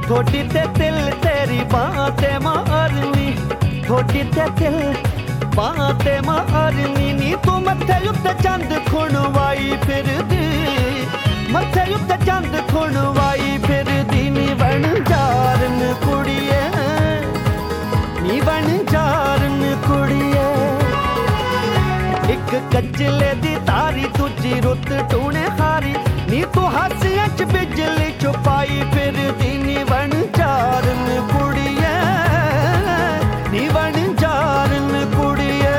थोड़ी ते दिल तेरी बातें मारनी, थोड़ी ते दिल बातें मारनी नी। तू मत्थे उत्ते चंद खुणवाई फिरदी, मत्थे उत्ते चंद खुणवाई फिरदी नी। बन जारन कुड़िए नी, बन जारन कुड़िए। एक कचले दी तारी दूजी रुत टूने हारी नी। तू हासियां च बिजली छुपाई फिरदी नी। बन जारन कुड़िए नी, बन जारन कुड़िए।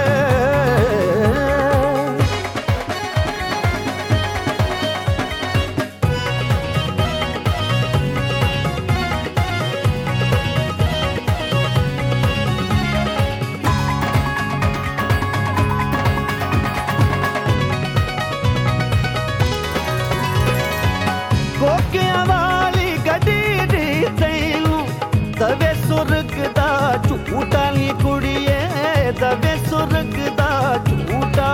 कोकियां वाली गड्डी दी तैनू दवे सुर्ग दा झूठा नी कुड़िए, दवे सुर्ग दा झूठा।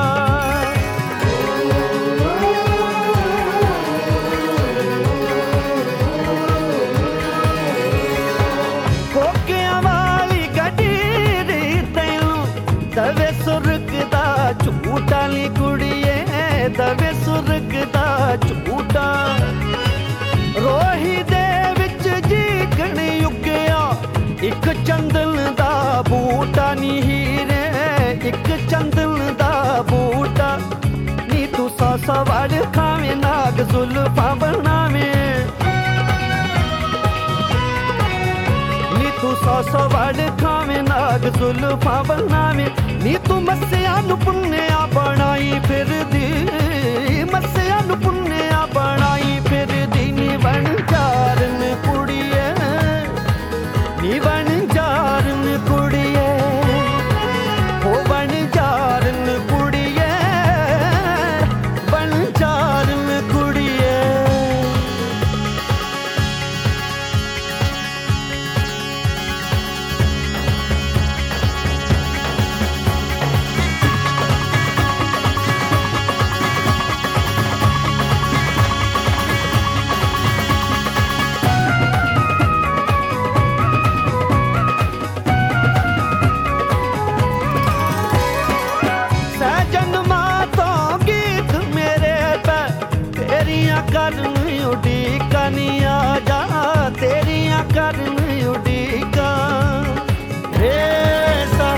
कोकियां वाली गड्डी दी तैनू दवे सुर्ग दा झूठा नी कुड़िए, दवे सुर्ग दा झूठा। रोही दे विच जीकण युगया एक चंदन दा बूटा नी हीरे, एक चंदन दा बूटा नी। तू सौ सवार खावे नाग जुल्फा बनावे नी। तू सौ सवार खावे नाग जुल्फा बनावे नी। तू मस्सिया नू पुन्निया बनाई फिरदी, मस्सिया नू पुन्निया बनाई फिरदी नी। बन जारन कुड़िए नी, बन जारन कुड़िए। हो बन जारन कुड़िए, बन जारन कुड़िए। करन उड़ीका नी आजा, तेरियां करन उड़ीका। रेसा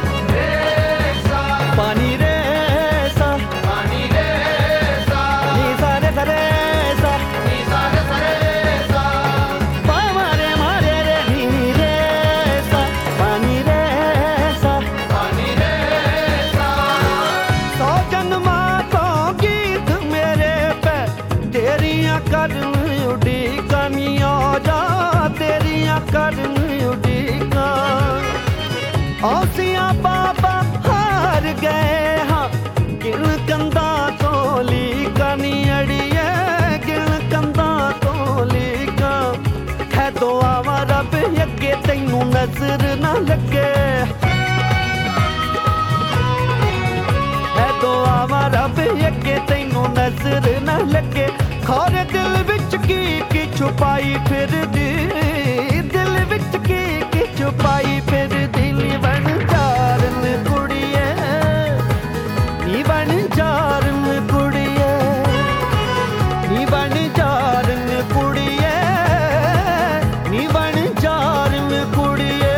पानी रेसा, पानी रेसा नी सारे सरेसा, नी सारे सरेसा। पा मारे मारे रे नी रेसा, पानी रेसा, पानी रेसा। सौ जन्मा तो गीत मेरे पे तेरियां करन उड़ीका नी आजा, तेरियां करन उड़ीका। औसियां बाबा हार गए हाँ गिन कंदा तो लीका नी अड़िए, गिन कंदा तो लीका। है दुआवा रब अगे तैनू नजर ना लगे, है दुआवा रब अगे तैनू नजर ना लगे। खौरे दिल विच की छुपाई फिरदी, दिल विच की छुपाई फिरदी नी। बन जारन कुड़िए नी, बन जारन कुड़िए नी। बन जारन कुड़िए नी, बन जारन कुड़िए।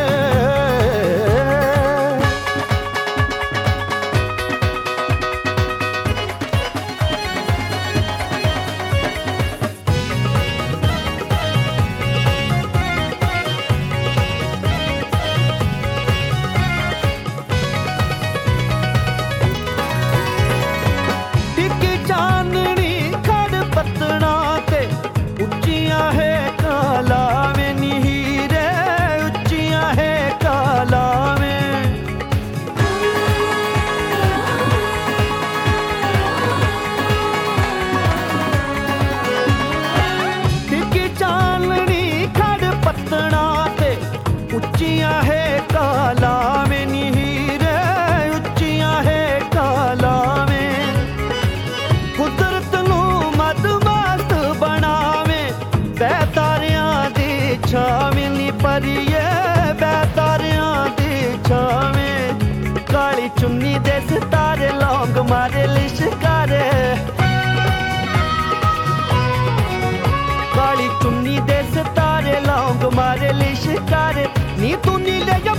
तू नीले